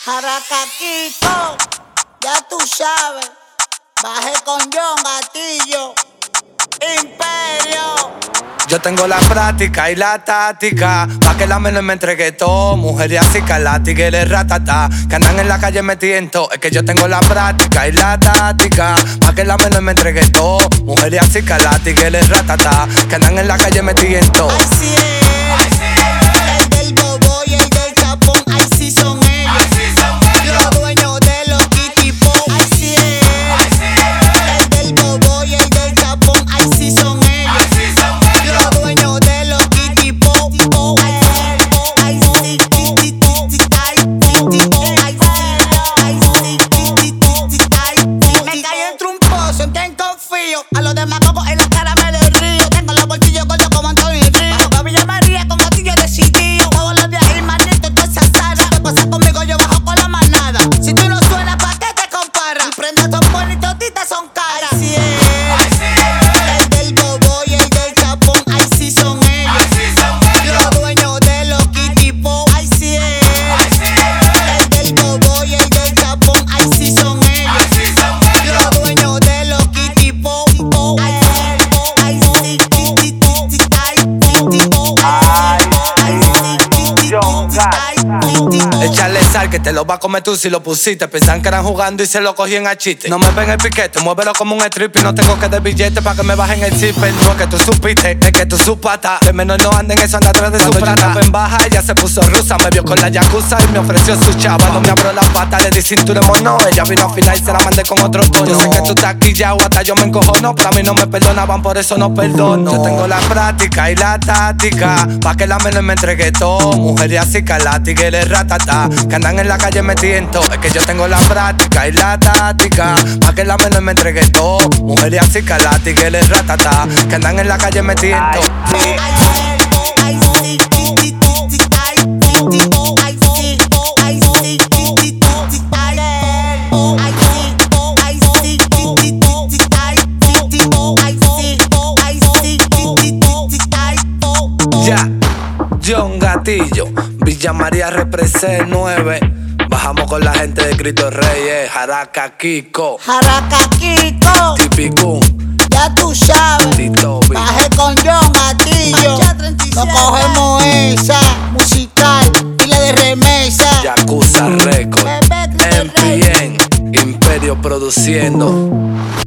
Jaracaquito, ya tú sabes. Bajé con John Gatillo, Imperio. Yo tengo la práctica y la táctica pa' que la menor me entregue todo. Mujeres así calá, tigres ratata que andan en la calle metiendo. Es que yo tengo la práctica y la táctica pa' que la menor me entregue todo. Mujeres así calá, tigres ratata que andan en la calle metiendo. Ay, sí es. El del bobo y el del chapón, ay, sí son ellos. Los dueños de los kitipos, ay, sí es. El del bobo y el del chapón, ay, sí son ellos. Los dueños de los kitipos, ay, sí, me caí entre un pozo en quien confío. A los demás como en la cara me les río. Tengo los bolsillos gordos como Antonio Río. Bajo Villa María con Gatillo decidido. Todos los días ahí, manito, tú esa sala. Si te pasa conmigo, yo bajo con la manada. Si tú no suenas, ¿pa' qué te comparas? Mis prendas son buenas y toditas son caras. Ay, sí es. El del bobo y el del chapón, ay, sí son ellos. Los dueños de los kitipos, ay, sí es. El del bobo y el del chapón, ay, sí son ellos. Los dueños de los kitipos, ay, sí, Échale sal que te lo va a comer tú si lo pusiste. Pensan que eran jugando y se lo cogían a chiste. No me ven el piquete, muévelo como un strip y no tengo que dar billete pa' que me bajen el zipper. No es que tú supiste, es que tú supata. De menos no anda en eso, anda atrás de su plata. En baja, ella se puso rusa, me vio con la yakuza y me ofreció su chava. No me abrió la pata, le di cintura de mono. Ella vino a afinar y se la mandé con otro tono. Yo sé que tú estás aquí ya, hasta yo me encojono. Para mí no me perdonaban, por eso no perdono. Yo tengo la práctica y la táctica pa' que la menor me entregue todo. Mujeres así calá, tigres ratata que andan en la calle metiendo. Es que yo tengo la práctica y la táctica pa' que la menor me entregue todo. Mujeres así calá, tigres ratata que andan en la calle metiendo. Ya, John Gatillo, Villa María represent 9. Bajamos con la gente de Cristo Reyes, Jaracaquito, Tipicún, ya tú sabes. Tito B. Bajé con John Gatillo, no cogemos esa musical, pila de remesa. Yakuza Record, MPN, Imperio produciendo.